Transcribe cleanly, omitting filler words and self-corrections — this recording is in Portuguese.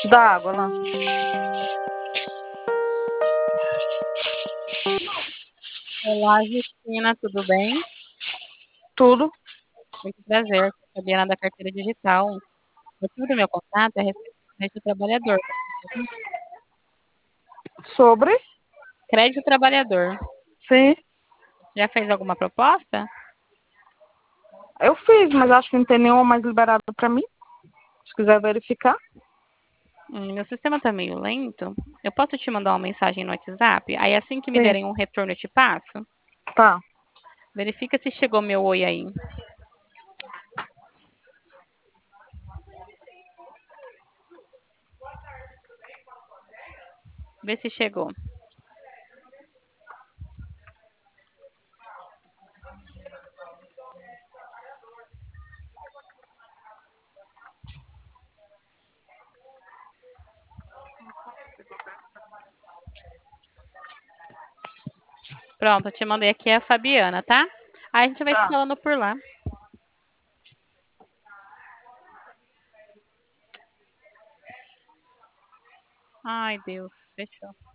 Dá água lá. Olá, Justina, tudo bem? Tudo. Muito prazer, sou Fabiana da Carteira Digital. O motivo do meu contato é a respeito do crédito trabalhador. Sobre? Crédito trabalhador. Sim. Já fez alguma proposta? Eu fiz, mas acho que não tem nenhuma mais liberada pra mim. Se quiser verificar. Meu sistema está meio lento. Eu posso te mandar uma mensagem no WhatsApp? Aí assim que me Sim. derem um retorno eu te passo? Tá. Verifica se chegou meu oi aí. Vê se chegou. Pronto, eu te mandei aqui a Fabiana, tá? Aí a gente vai se Tá. falando por lá. Ai, Deus, fechou.